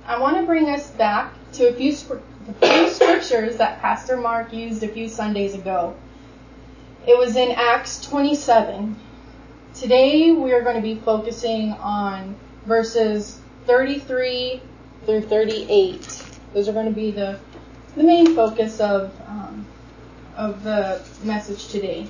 I want to bring us back to a few scriptures that Pastor Mark used a few Sundays ago. It was in Acts 27. Today we are going to be focusing on verses 33 through 38. Those are going to be the main focus of the message today.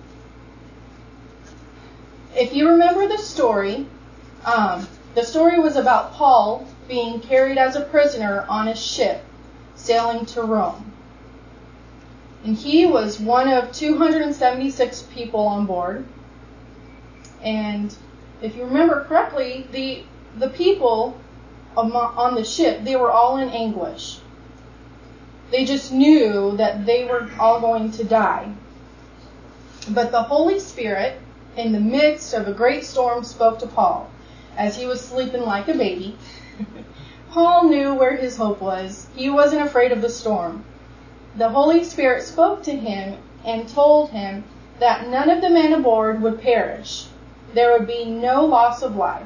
If you remember the story was about Paul being carried as a prisoner on a ship sailing to Rome. And he was one of 276 people on board. And if you remember correctly, the people on the ship, they were all in anguish. They just knew that they were all going to die. But the Holy Spirit, in the midst of a great storm, spoke to Paul as he was sleeping like a baby. Paul knew where his hope was. He wasn't afraid of the storm. The Holy Spirit spoke to him and told him that none of the men aboard would perish. There would be no loss of life.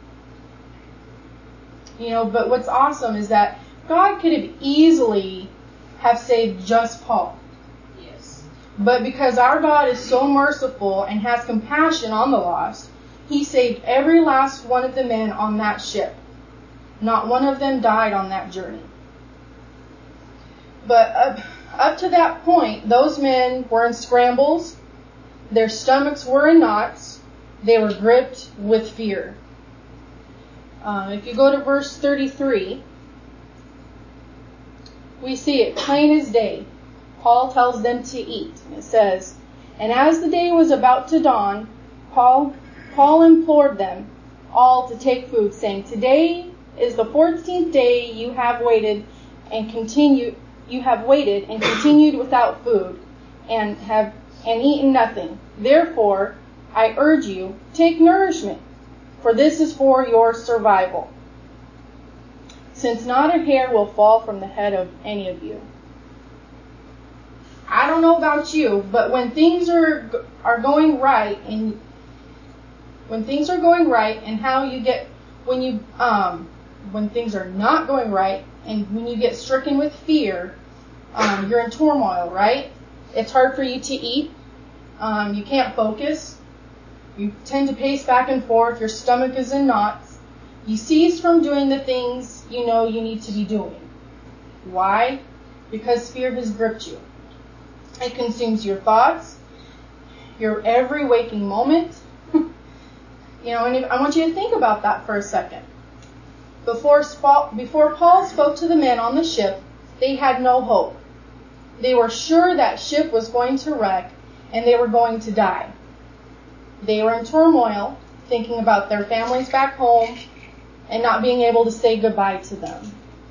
But what's awesome is that God could have easily have saved just Paul. Yes. But because our God is so merciful and has compassion on the lost, He saved every last one of the men on that ship. Not one of them died on that journey. But up to that point, those men were in scrambles. Their stomachs were in knots. They were gripped with fear. If you go to verse 33, we see it plain as day. Paul tells them to eat. It says, "And as the day was about to dawn, Paul implored them all to take food, saying, 'Today is the 14th day you have waited and continued without food and eaten nothing. Therefore, I urge you, take nourishment, for this is for your survival, since not a hair will fall from the head of any of you.'" I don't know about you, but when things are going right, and when things are going right, and when things are not going right, and when you get stricken with fear, you're in turmoil, right? It's hard for you to eat. You can't focus. You tend to pace back and forth. Your stomach is in knots. You cease from doing the things you know you need to be doing. Why? Because fear has gripped you. It consumes your thoughts, your every waking moment. And I want you to think about that for a second. Before Paul spoke to the men on the ship, they had no hope. They were sure that ship was going to wreck and they were going to die. They were in turmoil, thinking about their families back home and not being able to say goodbye to them.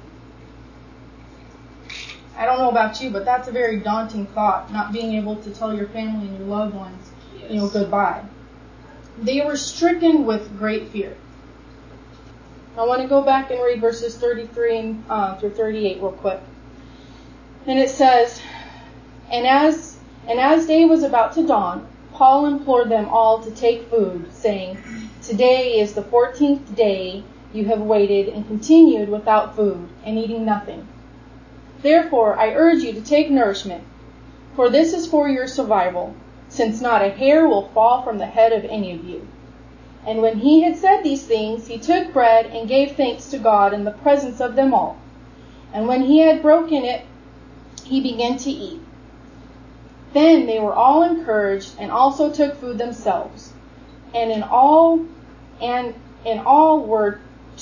I don't know about you, but that's a very daunting thought, not being able to tell your family and your loved ones, goodbye. They were stricken with great fear. I want to go back and read verses 33 through 38 real quick. And it says, And as day was about to dawn, Paul implored them all to take food, saying, "Today is the 14th day you have waited and continued without food and eating nothing. Therefore, I urge you to take nourishment, for this is for your survival, since not a hair will fall from the head of any of you." And when he had said these things, he took bread and gave thanks to God in the presence of them all. And when he had broken it, he began to eat. Then they were all encouraged and also took food themselves. And in all were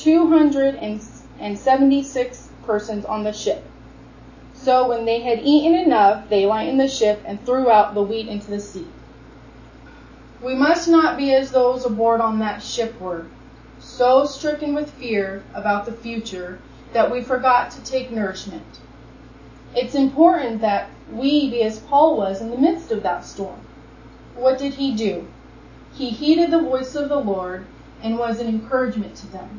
276 persons on the ship. So when they had eaten enough, they lightened the ship and threw out the wheat into the sea. We must not be as those aboard on that ship were, so stricken with fear about the future that we forgot to take nourishment. It's important that we be as Paul was in the midst of that storm. What did he do? He heeded the voice of the Lord and was an encouragement to them.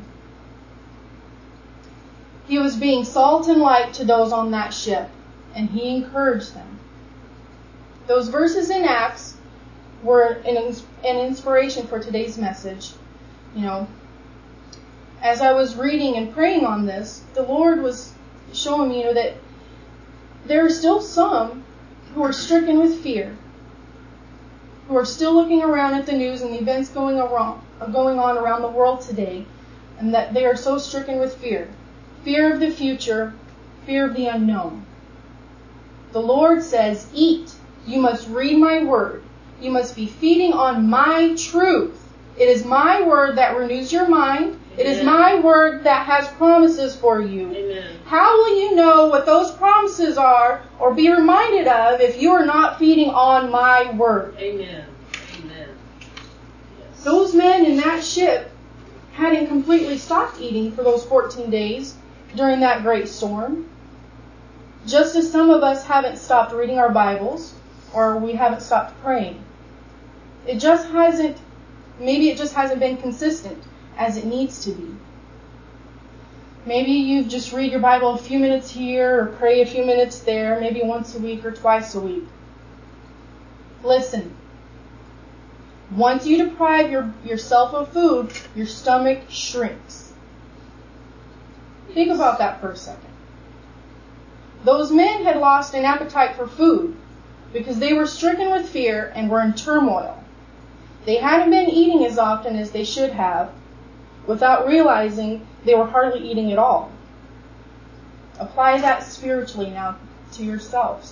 He was being salt and light to those on that ship, and he encouraged them. Those verses in Acts were an inspiration for today's message. as I was reading and praying on this, the Lord was showing me, that there are still some who are stricken with fear, who are still looking around at the news and the events going on around the world today, and that they are so stricken with fear. Fear of the future, fear of the unknown. The Lord says, eat. You must read my word. You must be feeding on my truth. It is my word that renews your mind. It is my word that has promises for you. Amen. How will you know what those promises are or be reminded of if you are not feeding on my word? Amen. Amen. Yes. Those men in that ship hadn't completely stopped eating for those 14 days during that great storm. Just as some of us haven't stopped reading our Bibles or we haven't stopped praying. Maybe it just hasn't been consistent as it needs to be. Maybe you just read your Bible a few minutes here or pray a few minutes there, maybe once a week or twice a week. Listen, once you deprive yourself of food, your stomach shrinks. Think about that for a second. Those men had lost an appetite for food because they were stricken with fear and were in turmoil. They hadn't been eating as often as they should have, without realizing they were hardly eating at all. Apply that spiritually now to yourselves.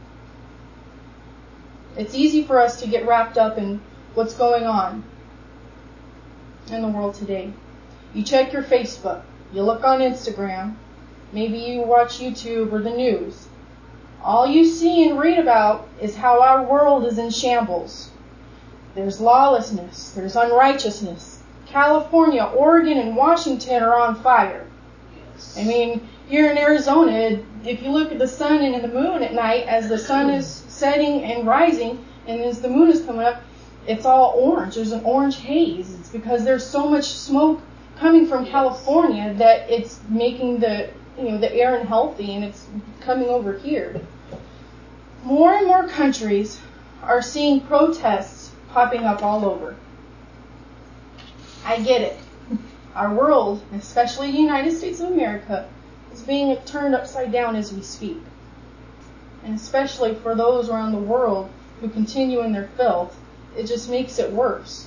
It's easy for us to get wrapped up in what's going on in the world today. You check your Facebook, you look on Instagram, maybe you watch YouTube or the news. All you see and read about is how our world is in shambles. There's lawlessness, there's unrighteousness. California, Oregon, and Washington are on fire. Yes. I mean, here in Arizona, if you look at the sun and the moon at night, as the sun is setting and rising, and as the moon is coming up, it's all orange. There's an orange haze. It's because there's so much smoke coming from California that it's making the air unhealthy, and it's coming over here. More and more countries are seeing protests popping up all over. I get it. Our world, especially the United States of America, is being turned upside down as we speak. And especially for those around the world who continue in their filth, it just makes it worse.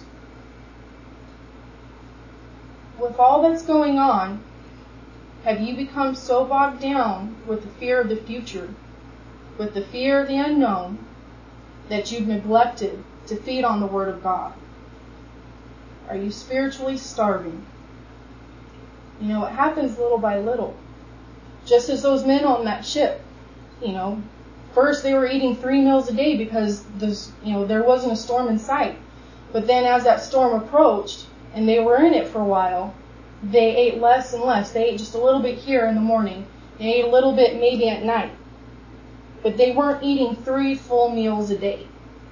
With all that's going on, have you become so bogged down with the fear of the future, with the fear of the unknown, that you've neglected to feed on the Word of God? Are you spiritually starving? It happens little by little. Just as those men on that ship, first they were eating 3 meals a day because there wasn't a storm in sight. But then as that storm approached and they were in it for a while, they ate less and less. They ate just a little bit here in the morning. They ate a little bit maybe at night. But they weren't eating 3 full meals a day.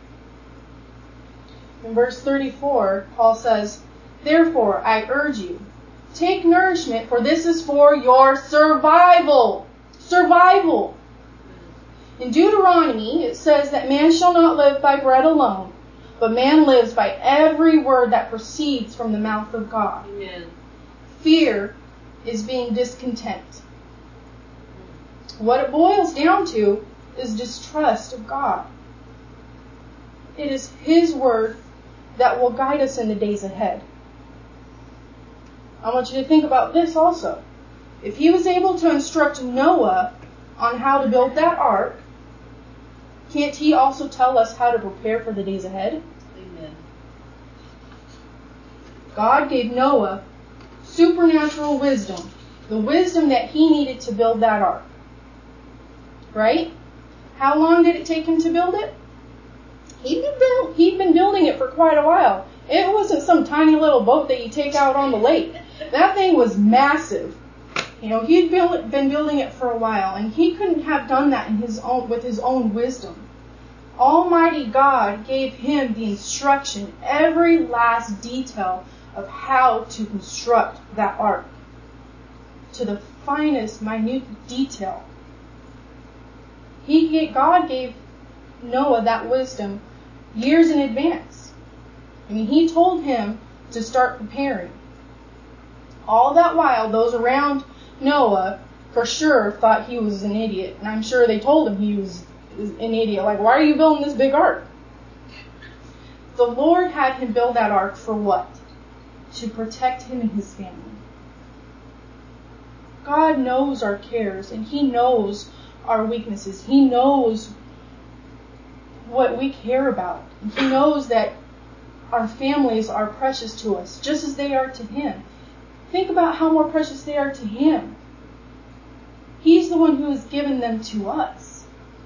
In verse 34, Paul says, "Therefore, I urge you, take nourishment, for this is for your survival." Survival. In Deuteronomy, it says that man shall not live by bread alone, but man lives by every word that proceeds from the mouth of God. Amen. Fear is being discontent. What it boils down to is distrust of God. It is His word that will guide us in the days ahead. I want you to think about this also. If He was able to instruct Noah on how to build that ark, can't He also tell us how to prepare for the days ahead? Amen. God gave Noah supernatural wisdom, the wisdom that he needed to build that ark. Right? How long did it take him to build it? He'd been building it for quite a while. It wasn't some tiny little boat that you take out on the lake. That thing was massive. He'd been building it for a while, and he couldn't have done that with his own wisdom. Almighty God gave him the instruction, every last detail of how to construct that ark, to the finest, minute detail. God gave Noah that wisdom years in advance. He told him to start preparing. All that while, those around Noah for sure thought he was an idiot. And I'm sure they told him he was an idiot. Like, why are you building this big ark? The Lord had him build that ark for what? To protect him and his family. God knows our cares, and He knows our weaknesses. He knows what we care about. And He knows that our families are precious to us, just as they are to Him. Think about how more precious they are to Him. He's the one who has given them to us.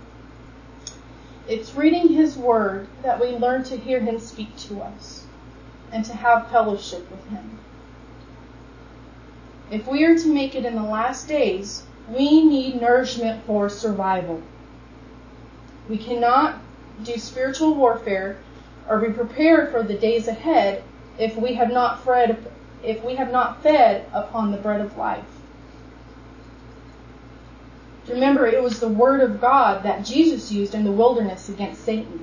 It's reading His Word that we learn to hear Him speak to us and to have fellowship with Him. If we are to make it in the last days, we need nourishment for survival. We cannot do spiritual warfare or be prepared for the days ahead if we have not fed upon the bread of life. Remember, it was the Word of God that Jesus used in the wilderness against Satan.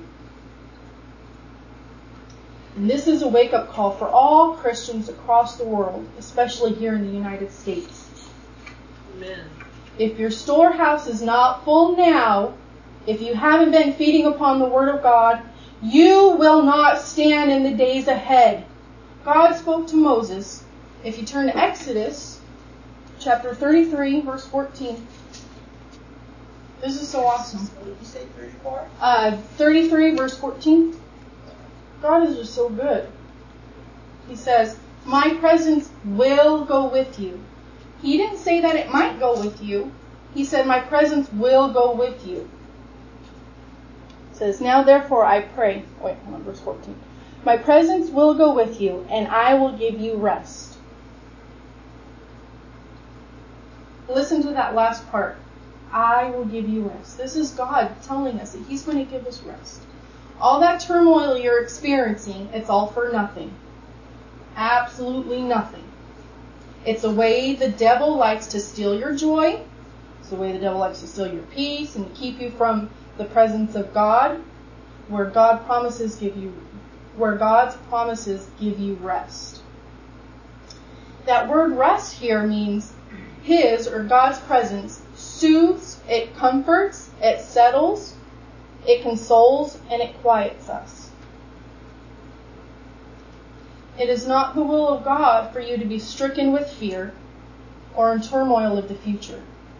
And this is a wake-up call for all Christians across the world, especially here in the United States. Amen. If your storehouse is not full now, if you haven't been feeding upon the Word of God, you will not stand in the days ahead. God spoke to Moses. If you turn to Exodus, chapter 33, verse 14. This is so awesome. What did you say, 34? 33, verse 14. God is just so good. He says, my presence will go with you. He didn't say that it might go with you. He said, my presence will go with you. It says, now therefore I pray. Wait, hold on, verse 14. My presence will go with you, and I will give you rest. Listen to that last part. I will give you rest. This is God telling us that He's going to give us rest. All that turmoil you're experiencing, it's all for nothing. Absolutely nothing. It's a way the devil likes to steal your joy. It's the way the devil likes to steal your peace and keep you from the presence of God, where God's promises give you rest. That word rest here means His or God's presence soothes, it comforts, it settles, it consoles, and it quiets us. It is not the will of God for you to be stricken with fear or in turmoil of the future.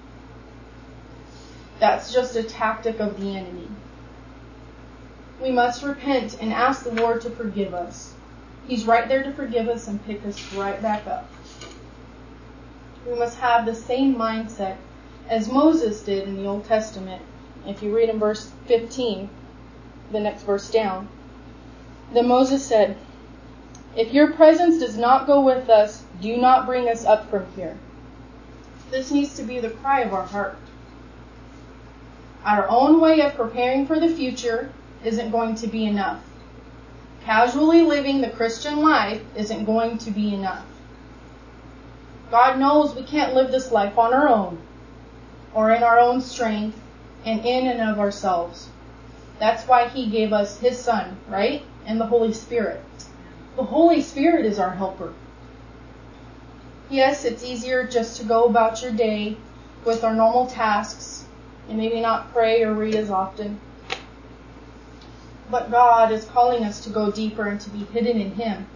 That's just a tactic of the enemy. We must repent and ask the Lord to forgive us. He's right there to forgive us and pick us right back up. We must have the same mindset as Moses did in the Old Testament. If you read in verse 15, the next verse down, then Moses said, if your presence does not go with us, do not bring us up from here. This needs to be the cry of our heart. Our own way of preparing for the future isn't going to be enough. Casually living the Christian life isn't going to be enough. God knows we can't live this life on our own or in our own strength and in and of ourselves. That's why He gave us His Son, right? And the Holy Spirit. The Holy Spirit is our helper. Yes, it's easier just to go about your day with our normal tasks and maybe not pray or read as often. But God is calling us to go deeper and to be hidden in Him.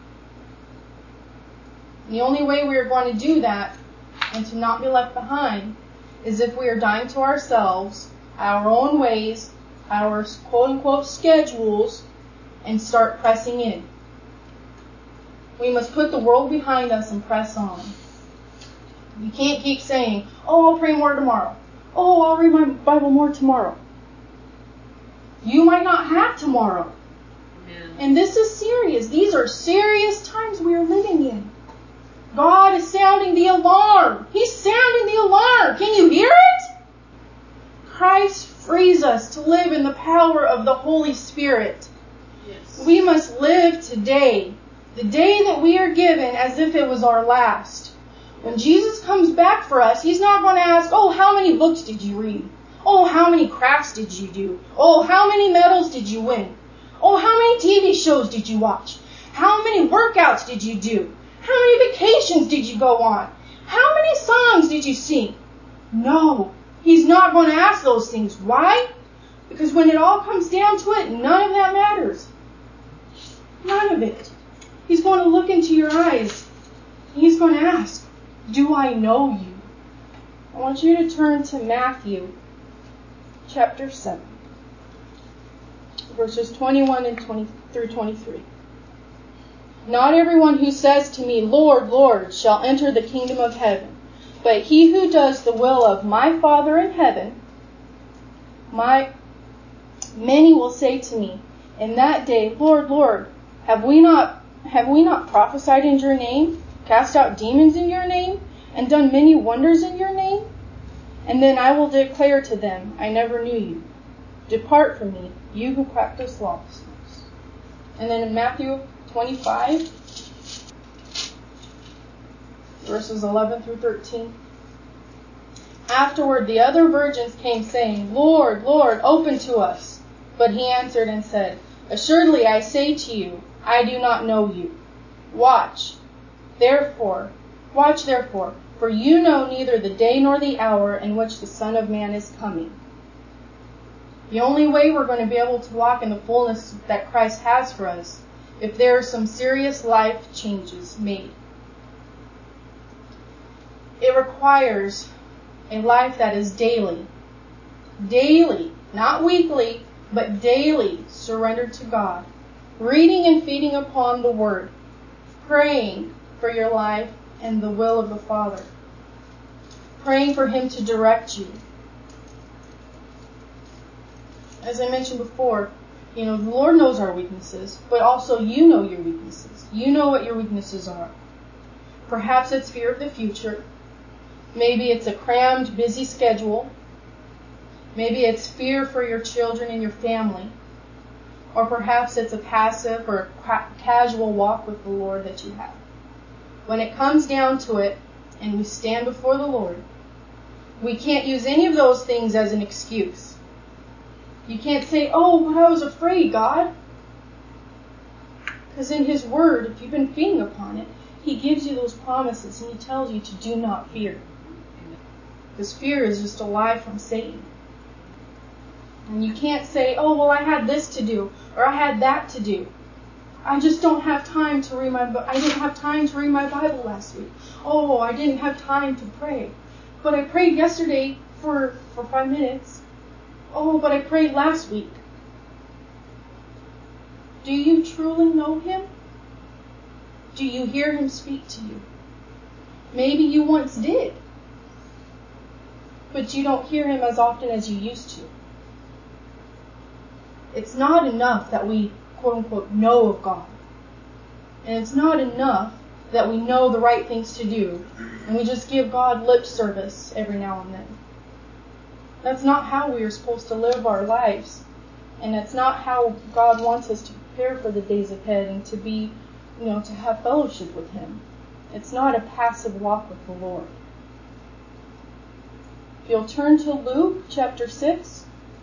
The only way we are going to do that and to not be left behind is if we are dying to ourselves, our own ways, our quote-unquote schedules, and start pressing in. We must put the world behind us and press on. You can't keep saying, oh, I'll pray more tomorrow. Oh, I'll read my Bible more tomorrow. You might not have tomorrow. Amen. And this is serious. These are serious times we are living in. God is sounding the alarm. He's sounding the alarm. Can you hear it? Christ frees us to live in the power of the Holy Spirit. Yes. We must live today, the day that we are given, as if it was our last. When Jesus comes back for us, He's not going to ask, oh, how many books did you read? Oh, how many crafts did you do? Oh, how many medals did you win? Oh, how many TV shows did you watch? How many workouts did you do? How many vacations vacations did you go on? How many songs did you sing? No, he's not going to ask those things. Why? Because when it all comes down to it, none of that matters. None of it. He's going to look into your eyes. He's going to ask, do I know you? I want you to turn to Matthew chapter 7, verses 21 and 20 through 23. Not everyone who says to me, Lord, Lord, shall enter the kingdom of heaven, but he who does the will of my Father in heaven. Many will say to me in that day, Lord, Lord, have we not prophesied in your name, cast out demons in your name, and done many wonders in your name? And then I will declare to them, I never knew you. Depart from me, you who practice lawlessness. And then in Matthew 25, verses 11 through 13. Afterward, the other virgins came saying, Lord, Lord, open to us. But he answered and said, Assuredly I say to you, I do not know you. Watch, therefore, for you know neither the day nor the hour in which the Son of Man is coming. The only way we're going to be able to walk in the fullness that Christ has for us, if there are some serious life changes made. It requires a life that is daily, not weekly, but daily surrendered to God, reading and feeding upon the Word, praying for your life and the will of the Father, praying for Him to direct you. As I mentioned before, the Lord knows our weaknesses, but also you know your weaknesses. You know what your weaknesses are. Perhaps it's fear of the future. Maybe it's a crammed, busy schedule. Maybe it's fear for your children and your family. Or perhaps it's a passive or casual walk with the Lord that you have. When it comes down to it, and we stand before the Lord, we can't use any of those things as an excuse. You can't say, oh, but I was afraid, God. Because in His Word, if you've been feeding upon it, He gives you those promises and He tells you to do not fear. Because fear is just a lie from Satan. And you can't say, oh, well, I had this to do, or I had that to do. I just don't have time to read I didn't have time to read my Bible last week. Oh, I didn't have time to pray. But I prayed yesterday for 5 minutes. Oh, but I prayed last week. Do you truly know Him? Do you hear Him speak to you? Maybe you once did, but you don't hear Him as often as you used to. It's not enough that we, quote-unquote, know of God. And it's not enough that we know the right things to do, and we just give God lip service every now and then. That's not how we are supposed to live our lives. And that's not how God wants us to prepare for the days ahead and to be, to have fellowship with Him. It's not a passive walk with the Lord. If you'll turn to Luke chapter 6.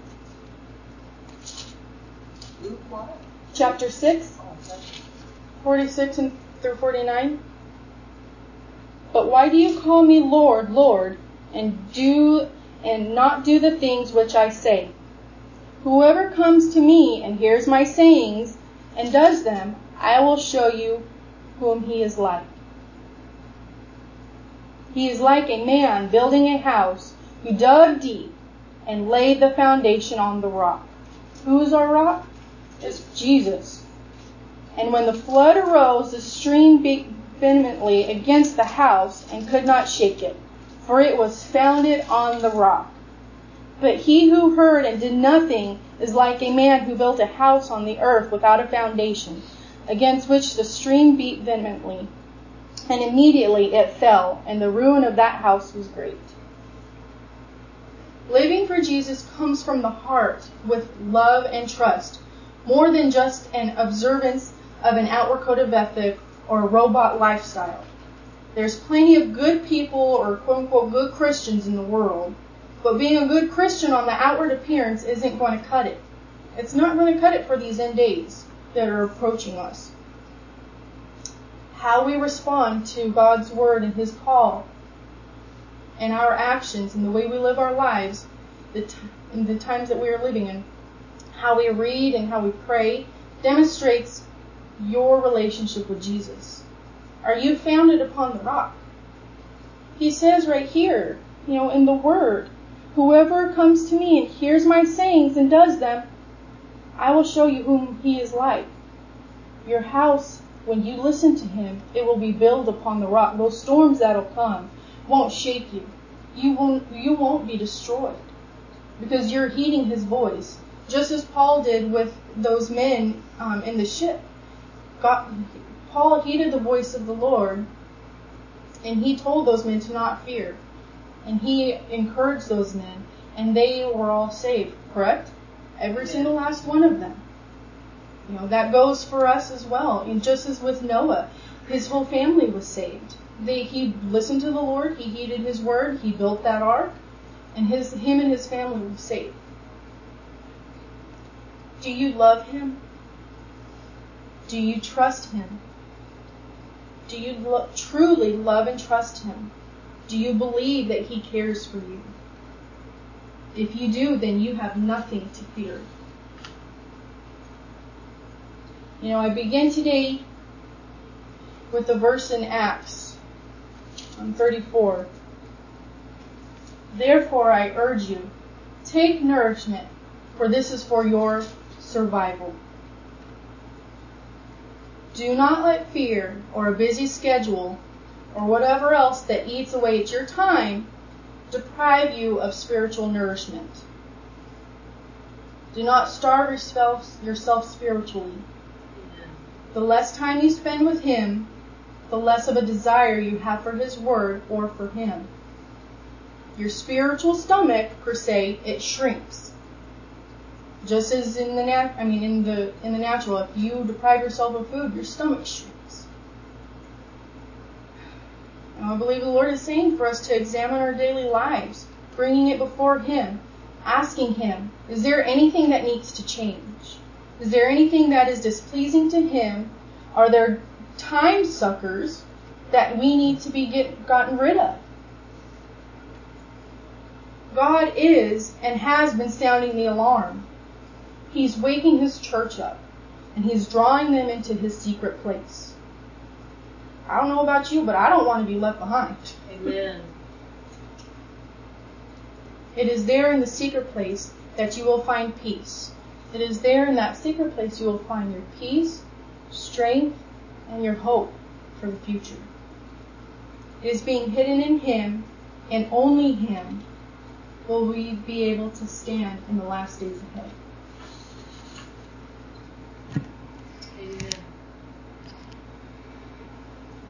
Luke what? Chapter 6, 46 through 49. But why do you call me Lord, Lord, and not do the things which I say? Whoever comes to me and hears my sayings and does them, I will show you whom he is like. He is like a man building a house who dug deep and laid the foundation on the rock. Who is our rock? It's Jesus. And when the flood arose, the stream beat vehemently against the house and could not shake it, for it was founded on the rock. But he who heard and did nothing is like a man who built a house on the earth without a foundation, against which the stream beat vehemently. And immediately it fell, and the ruin of that house was great. Living for Jesus comes from the heart with love and trust, more than just an observance of an outward code of ethic or a robot lifestyle. There's plenty of good people or quote-unquote good Christians in the world, but being a good Christian on the outward appearance isn't going to cut it. It's not going to cut it for these end days that are approaching us. how we respond to God's word and his call, and our actions and the way we live our lives, in the times that we are living in, how we read and how we pray, demonstrates your relationship with Jesus. Are you founded upon the rock? He says right here, in the word, whoever comes to me and hears my sayings and does them, I will show you whom he is like. Your house, when you listen to him, it will be built upon the rock. Those storms that'll come won't shake you. You won't be destroyed because you're heeding his voice. Just as Paul did with those men in the ship. Paul heeded the voice of the Lord, and he told those men to not fear. And he encouraged those men, and they were all saved, correct? Every single last one of them. That goes for us as well. And just as with Noah, his whole family was saved. He listened to the Lord, he heeded his word, he built that ark, and him and his family were saved. Do you love him? Do you trust him? Do you truly love and trust him? Do you believe that he cares for you? If you do, then you have nothing to fear. I begin today with the verse in Acts 34. Therefore I urge you, take nourishment, for this is for your survival. Do not let fear or a busy schedule or whatever else that eats away at your time deprive you of spiritual nourishment. Do not starve yourself spiritually. The less time you spend with him, the less of a desire you have for his word or for him. Your spiritual stomach, per se, it shrinks. Just as in the natural, if you deprive yourself of food, your stomach shrinks. Now, I believe the Lord is saying for us to examine our daily lives, bringing it before him, asking him, is there anything that needs to change? Is there anything that is displeasing to him? Are there time suckers that we need to be gotten rid of? God is and has been sounding the alarm. He's waking his church up, and he's drawing them into his secret place. I don't know about you, but I don't want to be left behind. Amen. It is there in the secret place that you will find peace. It is there in that secret place you will find your peace, strength, and your hope for the future. It is being hidden in him, and only him will we be able to stand in the last days ahead.